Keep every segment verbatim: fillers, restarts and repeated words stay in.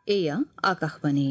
এয়া আকাশবাণী।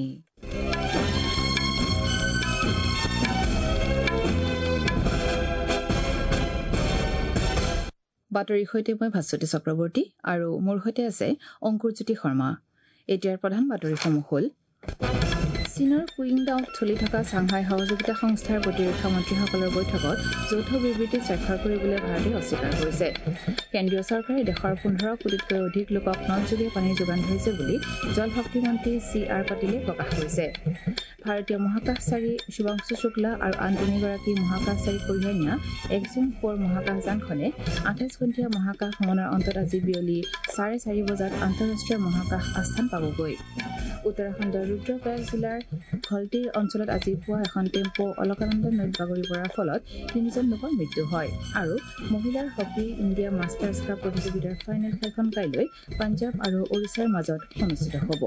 বাতৰিৰ সৈতে মই ভাস্বতী চক্ৰৱৰ্তী আৰু মোৰ সৈতে আছে অংকুৰজ্যোতি শৰ্মা। এতিয়াৰ প্ৰধান বাতৰিসমূহ হ'ল চীনৰ কুইংডাওত চলি থকা চাংহাই সহযোগিতা সংস্থাৰ প্ৰতিৰক্ষা মন্ত্ৰীসকলৰ বৈঠকত যৌথ বিবৃতিত স্বাক্ষৰ কৰিবলৈ ভাৰতে অস্বীকাৰ কৰিছে। কেন্দ্ৰীয় চৰকাৰে দেশৰ পোন্ধৰ কোটিতকৈ অধিক লোকক নলযোগে পানীৰ যোগান ধৰিছে বুলি জলশক্তি মন্ত্ৰী চি আৰ পাটিলে প্ৰকাশ কৰিছে। ভাৰতীয় মহাকাশচাৰী শুভাংশু শুক্লা আৰু আন তিনিগৰাকী মহাকাশচাৰীক কঢ়িয়াই নিয়া এক্সিম ফ'ৰ মহাকাশযানখনে আঠাইছ ঘণ্টীয়া মহাকাশ ভ্ৰমণৰ অন্তত আজি বিয়লি চাৰে চাৰি বজাত আন্তঃৰাষ্ট্ৰীয় মহাকাশ আস্থান পাবগৈ। উত্তৰাখণ্ডৰ ৰুদ্ৰপ্ৰয়াগ জিলাৰ ঘলটিৰ অঞ্চলত আজি পুৱা এখন টেম্পো অলকানন্দা নৈত বাগৰি পৰাৰ ফলত তিনিজন লোকৰ মৃত্যু হয়। আৰু মহিলাৰ হকী ইণ্ডিয়া মাষ্টাৰ্ছ কাপ প্ৰতিযোগিতাৰ ফাইনেল খেলখন কাইলৈ পাঞ্জাৱ আৰু ওড়িশাৰ মাজত অনুষ্ঠিত হ'ব।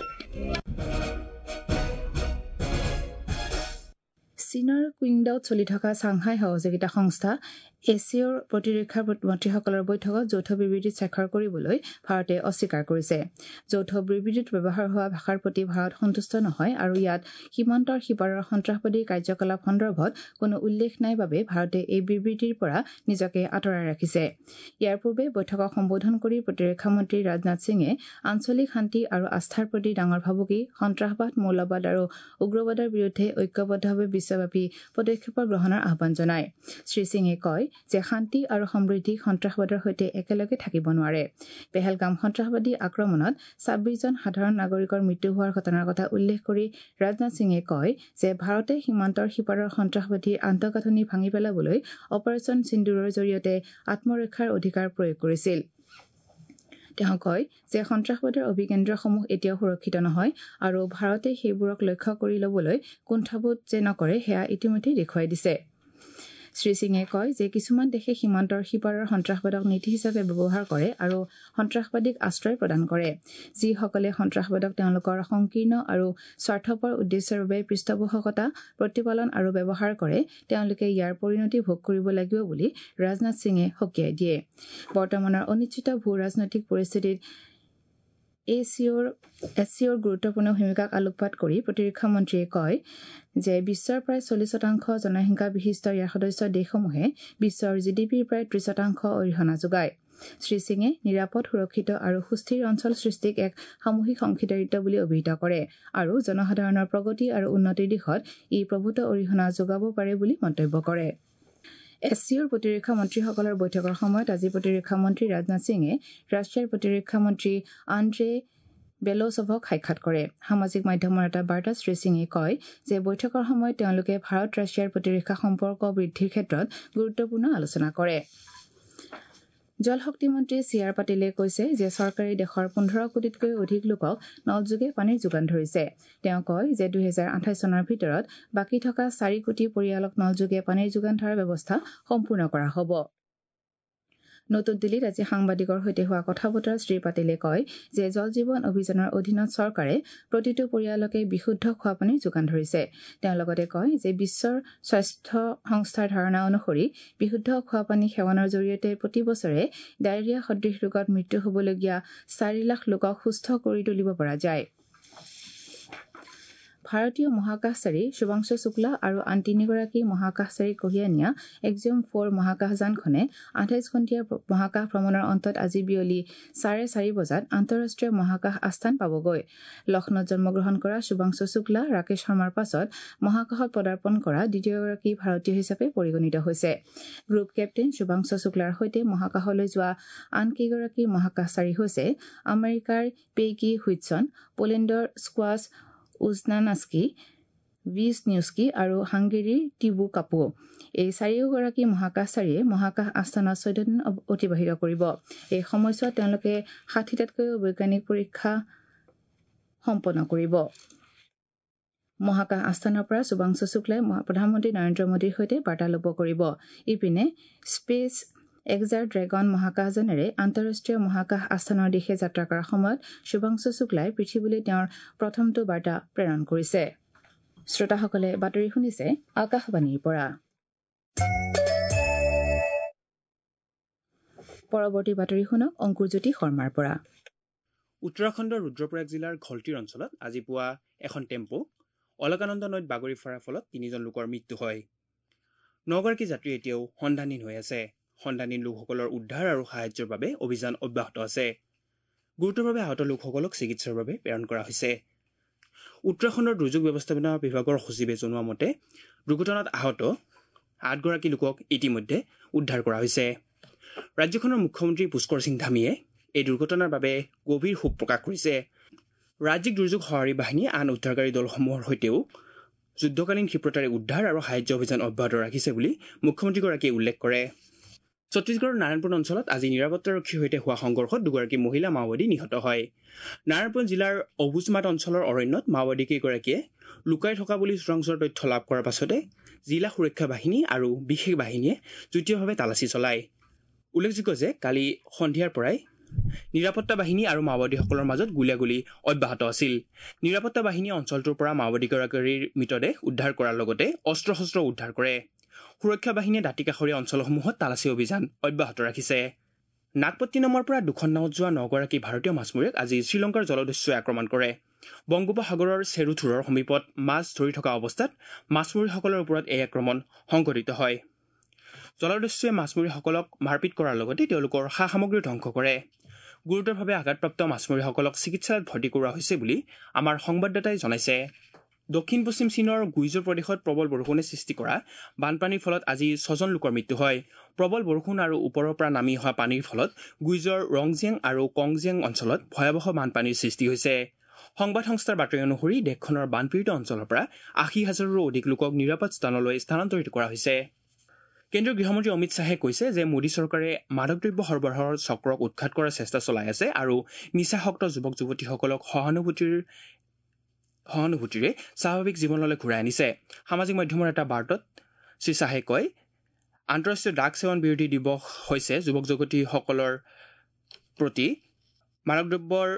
চীনৰ কুইংডাওত চলি থকা চাংহাই সহযোগিতা সংস্থা এছিঅৰ প্ৰতিৰক্ষা মন্ত্ৰীসকলৰ বৈঠকত যৌথ বিবৃতিত স্বাক্ষৰ কৰিবলৈ ভাৰতে অস্বীকাৰ কৰিছে। যৌথ বিবৃতিত ব্যৱহাৰ হোৱা ভাষাৰ প্ৰতি ভাৰত সন্তুষ্ট নহয় আৰু ইয়াত সীমান্তৰ সিপাৰৰ সন্ত্ৰাসবাদী কাৰ্যকলাপ সন্দৰ্ভত কোনো উল্লেখ নাই বাবে ভাৰতে এই বিবৃতিৰ পৰা নিজকে আঁতৰাই ৰাখিছে। ইয়াৰ পূৰ্বে বৈঠকক সম্বোধন কৰি প্ৰতিৰক্ষা মন্ত্ৰী ৰাজনাথ সিঙে আঞ্চলিক শান্তি আৰু আস্থাৰ প্ৰতি ডাঙৰ ভাবুকি, সন্ত্ৰাসবাদ, মৌলবাদ আৰু উগ্ৰবাদৰ বিৰুদ্ধে ঐক্যবদ্ধভাৱে বিশ্বব্যাপী পদক্ষেপ গ্ৰহণৰ আহ্বান জনায়। শ্ৰীসিঙে কয় যে শান্তি আৰু সমৃদ্ধি সন্ত্ৰাসবাদৰ সৈতে একেলগে থাকিব নোৱাৰে। পেহেলগাম সন্ত্ৰাসবাদী আক্ৰমণত ছাব্বিছ জন সাধাৰণ নাগৰিকৰ মৃত্যু হোৱাৰ ঘটনাৰ কথা উল্লেখ কৰি ৰাজনাথ সিঙে কয় যে ভাৰতে সীমান্তৰ সিপাৰৰ সন্ত্ৰাসবাদীৰ আন্তঃগাঁথনি ভাঙি পেলাবলৈ অপাৰেচন সিন্দুৰৰ জৰিয়তে আত্মৰক্ষাৰ অধিকাৰ প্ৰয়োগ কৰিছিল। তেওঁ কয় যে সন্ত্ৰাসবাদৰ অভিকেন্দ্ৰসমূহ এতিয়াও সুৰক্ষিত নহয় আৰু ভাৰতে সেইবোৰক লক্ষ্য কৰি ল'বলৈ কুণ্ঠাবোধ যে নকৰে সেয়া ইতিমধ্যে দেখুৱাই দিছে। শ্ৰীসিঙে কয় যে কিছুমান দেশে সীমান্তৰ সিপাৰৰ সন্ত্ৰাসবাদক নীতি হিচাপে ব্যৱহাৰ কৰে আৰু সন্ত্ৰাসবাদীক আশ্ৰয় প্ৰদান কৰে। যিসকলে সন্ত্ৰাসবাদক তেওঁলোকৰ সংকীৰ্ণ আৰু স্বাৰ্থপৰ উদ্দেশ্যৰ বাবে পৃষ্ঠপোষকতা, প্ৰতিপালন আৰু ব্যৱহাৰ কৰে তেওঁলোকে ইয়াৰ পৰিণতি ভোগ কৰিব লাগিব বুলি ৰাজনাথ সিঙে সকীয়াই দিয়ে। বৰ্তমানৰ অনিশ্চিত ভূ ৰাজনৈতিক পৰিস্থিতিত এছিঅৰ এছিঅৰ গুৰুত্বপূৰ্ণ ভূমিকাক আলোকপাত কৰি প্ৰতিৰক্ষা মন্ত্ৰীয়ে কয় যে বিশ্বৰ প্ৰায় চল্লিছ শতাংশ জনসংখ্যা বিশিষ্ট ইয়াৰ সদস্য দেশসমূহে বিশ্বৰ জি ডি পিৰ প্ৰায় ত্ৰিশ শতাংশ অৰিহণা যোগায়। শ্ৰীসিঙে নিৰাপদ, সুৰক্ষিত আৰু সুস্থিৰ অঞ্চল সৃষ্টিক এক সামূহিক অংশীদাৰিত্ব বুলি অভিহিত কৰে আৰু জনসাধাৰণৰ প্ৰগতি আৰু উন্নতিৰ দিশত ই প্ৰভূত অৰিহণা যোগাব পাৰে বুলি মন্তব্য কৰে। এছিঅৰ প্ৰতিৰক্ষা মন্ত্ৰীসকলৰ বৈঠকৰ সময়ত আজি প্ৰতিৰক্ষা মন্ত্ৰী ৰাজনাথ সিঙে ৰাছিয়াৰ প্ৰতিৰক্ষা মন্ত্ৰী আন্দ্ৰে বেলৌছভক সাক্ষাৎ কৰে। সামাজিক মাধ্যমৰ এটা বাৰ্তাত শ্ৰীসিঙে কয় যে বৈঠকৰ সময়ত তেওঁলোকে ভাৰত ৰাছিয়াৰ প্ৰতিৰক্ষা সম্পৰ্ক বৃদ্ধিৰ ক্ষেত্ৰত গুৰুত্বপূৰ্ণ আলোচনা কৰে। জলশক্তি মন্ত্ৰী চি আৰ পাটিলে কৈছে যে চৰকাৰে দেশৰ পোন্ধৰ কোটিতকৈ অধিক লোকক নলযোগে পানীৰ যোগান ধৰিছে। তেওঁ কয় যে দুহেজাৰ আঠাইছ চনৰ ভিতৰত বাকী থকা চাৰি কোটি পৰিয়ালক নলযোগে পানীৰ যোগান ধৰাৰ ব্যৱস্থা সম্পূৰ্ণ কৰা হ'ব। নতুন দিল্লীত আজি সাংবাদিকৰ সৈতে হোৱা কথা বতৰাত শ্ৰী পাটিলে কয় যে জল জীৱন অভিযানৰ অধীনত চৰকাৰে প্ৰতিটো পৰিয়ালকে বিশুদ্ধ খোৱাপানী যোগান ধৰিছে। তেওঁ লগতে কয় যে বিশ্বৰ স্বাস্থ্য সংস্থাৰ ধাৰণা অনুসৰি বিশুদ্ধ খোৱাপানী সেৱনৰ জৰিয়তে প্ৰতি বছৰে ডায়েৰিয়া সদৃশ ৰোগত মৃত্যু হ'বলগীয়া চাৰি লাখ লোকক সুস্থ কৰি তুলিব পৰা যায়। ভাৰতীয় মহাকাশচাৰী শুভাংশু শুক্লা আৰু আন তিনিগৰাকী মহাকাশচাৰীক কঢ়িয়াই নিয়া এক্সিম ফ'ৰ মহাকাশযানখনে আঠাইছ ঘণ্টীয়া মহাকাশ ভ্ৰমণৰ অন্তত আজি বিয়লি চাৰে চাৰি বজাত আন্তঃৰাষ্ট্ৰীয় মহাকাশ আস্থান পাবগৈ। লক্ষ্ণৌত জন্মগ্ৰহণ কৰা শুভাংশু শুক্লা ৰাকেশ শৰ্মাৰ পাছত মহাকাশত পদাৰ্পণ কৰা দ্বিতীয়গৰাকী ভাৰতীয় হিচাপে পৰিগণিত হৈছে। গ্ৰুপ কেপ্টেইন শুভাংশু শুক্লাৰ সৈতে মহাকাশলৈ যোৱা আন কেইগৰাকী মহাকাশচাৰী হৈছে আমেৰিকাৰ পেইগী হুইটছন, পলেণ্ডৰ স্কোৱাছ উজনাস্কি, ভিছনিউস্কি আৰু হাংগেৰীৰ টিবু কাপু। এই চাৰিওগৰাকী মহাকাশচাৰীয়ে মহাকাশ আস্থানত চৈধ্য দিন অতিবাহিত কৰিব। এই সময়ছোৱাত তেওঁলোকে ষাঠিটাতকৈও বৈজ্ঞানিক পৰীক্ষা সম্পন্ন কৰিব। মহাকাশ আস্থানৰ পৰা শুভাংশু শুক্লাই প্ৰধানমন্ত্ৰী নৰেন্দ্ৰ মোদীৰ সৈতে বাৰ্তালাপ কৰিব। ইপিনে স্পেচ এক্সাৰ ড্ৰেগন মহাকাশযানেৰে আন্তঃৰাষ্ট্ৰীয় মহাকাশ আস্থানৰ দিশে যাত্ৰা কৰাৰ সময়ত শুভাংশু শুক্লাই পৃথিৱীলৈ তেওঁৰ প্ৰথমটো বাৰ্তা প্ৰেৰণ কৰিছে। শ্ৰোতাসকলে বাতৰি শুনিছে আকাশবাণীৰ পৰা। পৰৱৰ্তী বাতৰি শুনক অংকুৰজ্যোতি শৰ্মাৰ পৰা। উত্তৰাখণ্ডৰ ৰুদ্ৰপ্ৰয়াগ জিলাৰ ঘলটিৰ অঞ্চলত আজি পুৱা এখন টেম্পো অলকানন্দা নৈত বাগৰি ফৰাৰ ফলত তিনিজন লোকৰ মৃত্যু হয়। নগৰাকী যাত্ৰী এতিয়াও সন্ধানহীন হৈ আছে। সন্ধানহীন লোকসকলৰ উদ্ধাৰ আৰু সাহায্যৰ বাবে অভিযান অব্যাহত আছে। গুৰুতৰভাৱে আহত লোকসকলক চিকিৎসাৰ বাবে প্ৰেৰণ কৰা হৈছে। উত্তৰাখণ্ডৰ দুৰ্যোগ ব্যৱস্থাপনা বিভাগৰ সচিবে জনোৱা মতে দুৰ্ঘটনাত আহত আঠগৰাকী লোকক ইতিমধ্যে উদ্ধাৰ কৰা হৈছে। ৰাজ্যখনৰ মুখ্যমন্ত্ৰী পুষ্কৰ সিং ধামীয়ে এই দুৰ্ঘটনাৰ বাবে গভীৰ শোক প্ৰকাশ কৰিছে। ৰাজ্যিক দুৰ্যোগ সঁহাৰি বাহিনী আন উদ্ধাৰকাৰী দলসমূহৰ সৈতেও যুদ্ধকালীন ক্ষিপ্ৰতাৰে উদ্ধাৰ আৰু সাহায্য অভিযান অব্যাহত ৰাখিছে বুলি মুখ্যমন্ত্ৰীগৰাকীয়ে উল্লেখ কৰে। ছত্তীশগড়ৰ নাৰায়ণপুৰ অঞ্চলত আজি নিৰাপত্তাৰক্ষীৰ সৈতে হোৱা সংঘৰ্ষত দুগৰাকী মহিলা মাওবাদী নিহত হয়। নাৰায়ণপুৰ জিলাৰ অবুজমাত অঞ্চলৰ অৰণ্যত মাওবাদী কেইগৰাকীয়ে লুকাই থকা বুলি চোৰাংচোৱাৰ তথ্য লাভ কৰাৰ পাছতে জিলা সুৰক্ষা বাহিনী আৰু বিশেষ বাহিনীয়ে যুটীয়াভাৱে তালাচী চলায়। উল্লেখযোগ্য যে কালি সন্ধিয়াৰ পৰাই নিৰাপত্তা বাহিনী আৰু মাওবাদীসকলৰ মাজত গুলীয়াগুলী অব্যাহত আছিল। নিৰাপত্তা বাহিনীয়ে অঞ্চলটোৰ পৰা মাওবাদীগৰাকীৰ মৃতদেহ উদ্ধাৰ কৰাৰ লগতে অস্ত্ৰ শস্ত্ৰ উদ্ধাৰ কৰে। সুৰক্ষা বাহিনীয়ে দাঁতিকাষৰীয়া অঞ্চলসমূহত তালাচী অভিযান অব্যাহত ৰাখিছে। নাগপট্টিনমৰ পৰা দুখন নাৱত যোৱা নগৰাকী ভাৰতীয় মাছমৰীয়াক আজি শ্ৰীলংকাৰ জলদস্যুৱে আক্ৰমণ কৰে। বংগোপসাগৰৰ চেৰুথুৰৰ সমীপত মাছ ধৰি থকা অৱস্থাত মাছমৰীয়াসকলৰ ওপৰত এই আক্ৰমণ সংঘটিত হয়। জলদস্যুৱে মাছমৰীয়াসকলক মাৰপিট কৰাৰ লগতে তেওঁলোকৰ সা সামগ্ৰী ধ্বংস কৰে। গুৰুতৰভাৱে আঘাতপ্ৰাপ্ত মাছমৰীয়াসকলক চিকিৎসালয়ত ভৰ্তি কৰোৱা হৈছে বুলি আমাৰ সংবাদদাতাই জনাইছে। দক্ষিণ পশ্চিম চীনৰ গুইজৌ প্ৰদেশত প্ৰবল বৰষুণে সৃষ্টি কৰা বানপানীৰ ফলত আজি ছজন লোকৰ মৃত্যু হয়। প্ৰবল বৰষুণ আৰু ওপৰৰ পৰা নামি অহা পানীৰ ফলত গুইজৌৰ ৰংজিয়াং আৰু কংজিয়াং অঞ্চলত ভয়াৱহ বানপানীৰ সৃষ্টি হৈছে। সংবাদ সংস্থাৰ বাতৰি অনুসৰি দেশখনৰ বানপীড়িত অঞ্চলৰ পৰা আশী হাজাৰৰো অধিক লোকক নিৰাপদ স্থানলৈ স্থানান্তৰিত কৰা হৈছে। কেন্দ্ৰীয় গৃহমন্ত্ৰী অমিত শ্বাহে কৈছে যে মোদী চৰকাৰে মাদকদ্ৰব্য সৰবৰাহৰ চক্ৰক উৎখাত কৰাৰ চেষ্টা চলাই আছে আৰু নিচাসক্ত যুৱক যুৱতীসকলক সহানুভূতিৰ সহানুভূতিৰে স্বাভাৱিক জীৱনলৈ ঘূৰাই আনিছে। সামাজিক মাধ্যমৰ এটা বাৰ্তাত শ্ৰীশ্বাহে কয়, আন্তঃৰাষ্ট্ৰীয় ড্ৰাগ সেৱন বিৰোধী দিৱস হৈছে যুৱক যুৱতীসকলৰ প্ৰতি মাদকদ্ৰব্যৰ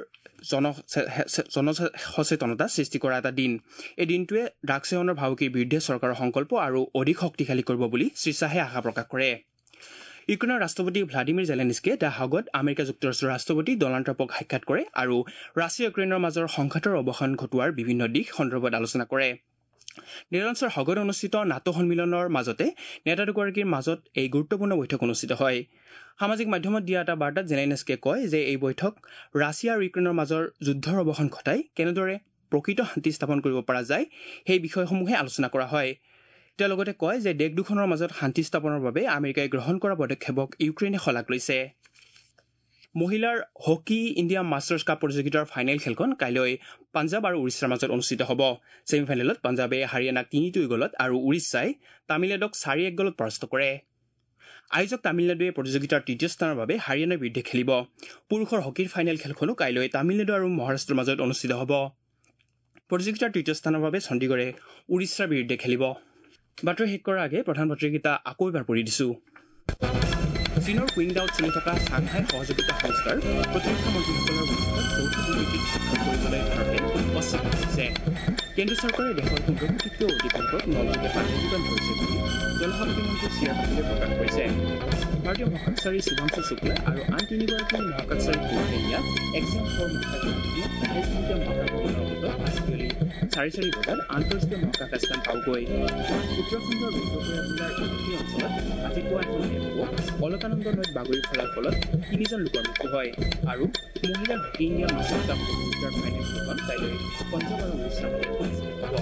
জনসচেতনতা সৃষ্টি কৰা এটা দিন। এই দিনটোৱে ড্ৰাগ সেৱনৰ ভাবুকিৰ বিৰুদ্ধে চৰকাৰৰ সংকল্প আৰু অধিক শক্তিশালী কৰিব বুলি শ্ৰীশ্বাহে আশা প্ৰকাশ কৰে। ইউক্ৰেইনৰ ৰাষ্ট্ৰপতি ভ্লাডিমিৰ জেলেনস্কিয়ে দ্য হাগত আমেৰিকা যুক্তৰাষ্ট্ৰৰ ৰাষ্ট্ৰপতি ডনাল্ড ট্ৰাম্পক সাক্ষাৎ কৰে আৰু ৰাছিয়া ইউক্ৰেইনৰ মাজৰ সংঘাতৰ অৱসান ঘটোৱাৰ বিভিন্ন দিশ সন্দৰ্ভত আলোচনা কৰে। নেদাৰলেণ্ডছৰ হাগত অনুষ্ঠিত নাটো সন্মিলনৰ মাজতে নেতা দুগৰাকীৰ মাজত এই গুৰুত্বপূৰ্ণ বৈঠক অনুষ্ঠিত হয়। সামাজিক মাধ্যমত দিয়া এটা বাৰ্তাত জেলেনস্কিয়ে কয় যে এই বৈঠক ৰাছিয়া আৰু ইউক্ৰেইনৰ মাজৰ যুদ্ধৰ অৱসান ঘটাই কেনেদৰে প্ৰকৃত শান্তি স্থাপন কৰিব পৰা যায় সেই বিষয়সমূহে আলোচনা কৰা হয়। তেওঁ লগতে কয় যে দেশ দুখনৰ মাজত শান্তি স্থাপনৰ বাবে আমেৰিকাই গ্ৰহণ কৰা পদক্ষেপক ইউক্ৰেইনে শলাগ লৈছে। মহিলাৰ হকী ইণ্ডিয়া মাষ্টাৰ্ছ কাপ প্ৰতিযোগিতাৰ ফাইনেল খেলখন কাইলৈ পাঞ্জাৱ আৰু উৰিষ্যাৰ মাজত অনুষ্ঠিত হ'ব। ছেমিফাইনেলত পাঞ্জাৱে হাৰিয়ানাক তিনি দুই গলত আৰু উৰিষ্যাই তামিলনাডুক চাৰি এক গলত পৰাস্ত কৰে। আয়োজক তামিলনাডুৱে প্ৰতিযোগিতাৰ তৃতীয় স্থানৰ বাবে হাৰিয়ানাৰ বিৰুদ্ধে খেলিব। পুৰুষৰ হকীৰ ফাইনেল খেলখনো কাইলৈ তামিলনাডু আৰু মহাৰাষ্ট্ৰৰ মাজত অনুষ্ঠিত হ'ব। প্ৰতিযোগিতাৰ তৃতীয় স্থানৰ বাবে চণ্ডীগড়ে উৰিষ্যাৰ বিৰুদ্ধে খেলিব। বাতৰি শেষ কৰাৰ আগে প্ৰধান বাতৰিকেইটা আকৌ এবাৰ পঢ়ি দিছো। চীনৰ কুইংডাওত চলি থকা চাংহাই সহযোগিতা সংস্থাৰ প্ৰতিৰক্ষা মন্ত্ৰীসকলৰ বৈঠকত যৌথ বিবৃতিত স্বাক্ষৰ কৰিবলৈ ভাৰতে অস্বীকাৰ কৰিছে। কেন্দ্ৰীয় চৰকাৰে দেশৰ পোন্ধৰ কোটিতকৈও অধিক লোকক নলবাৰীতে পানী যোগান ধৰিছে বুলি জলশক্তি মন্ত্ৰী চি আৰ পাটিলে প্ৰকাশ কৰিছে। ভাৰতীয় মহাকাশচাৰী শিৱাংশু শুক্লা আৰু আন তিনিগৰাকী মহাকাশচাৰী কৌশলীয়া এক্সাম ফৰ মহাকাশচাৰী আঠাইছ মিনিটীয়া মহাকাশ ভ্ৰমণৰ গোটত আজিকালি চাৰি চাৰি বজাত আন্তঃৰাষ্ট্ৰীয় মহাকাশ স্থান পাবগৈ। উত্তৰাখণ্ডৰ ৰুদ্ৰপ্ৰয়াগ জিলাৰ এই অঞ্চলত আজি পুৱা এখন টেম্পো অলকানন্দ নৈত বাগৰি ফলাৰ ফলত তিনিজন লোকৰ মৃত্যু হয় আৰু মহিলাৰ হকী ইণ্ডিয়া মাষ্টাৰ্ছ কাপ প্ৰতিযোগিতাৰ ফাইনেল খেলখন কাইলৈ পঞ্জাৱ আৰু উৰিষ্যাৰ মাজত অনুষ্ঠিত হ'ব।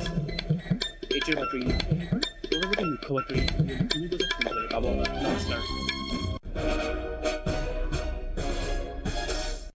এইটোৰ বাতৰি পৰৱৰ্তী মুখ্য বাতৰি তিনি বজাত শুনিবলৈ পাব। নমস্কাৰ।